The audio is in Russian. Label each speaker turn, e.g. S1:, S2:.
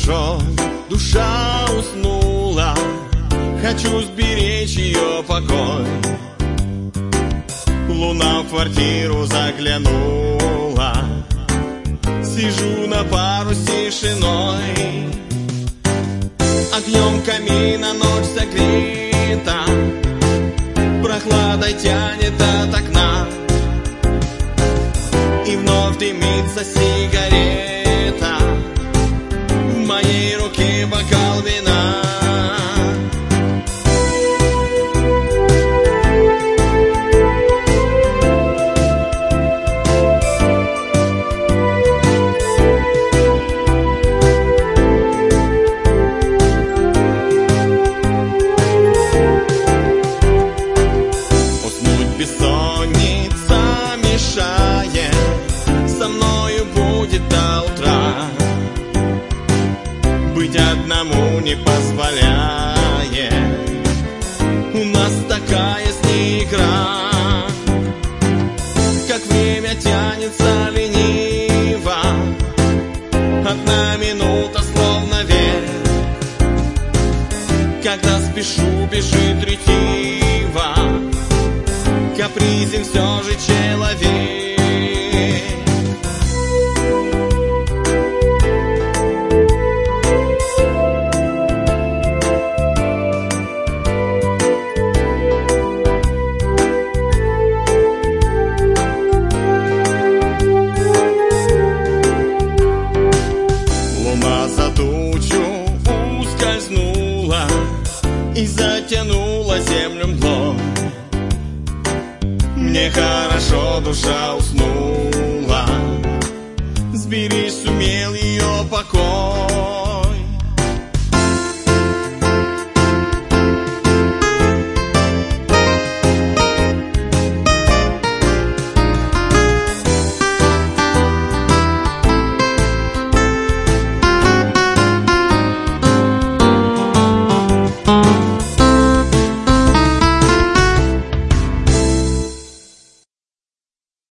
S1: хорошо, душа уснула, хочу сберечь ее покой. Луна в квартиру заглянула, сижу на пару с тишиной. Огнем камина ночь согрета, прохладой тянет от окна, и вновь дымится сигарета, в моей руке бокал вина. Бессонница мешает, со мною будет до утра, быть одному не позволяет, у нас такая с ней игра. Как время тянется лениво, одна минута словно век, когда спешу, бежит ретиво, капризен все же человек. Луна за тучу ускользнула и затянула землю мглой. Мне хорошо, душа уснула, сберечь сумел ее покой.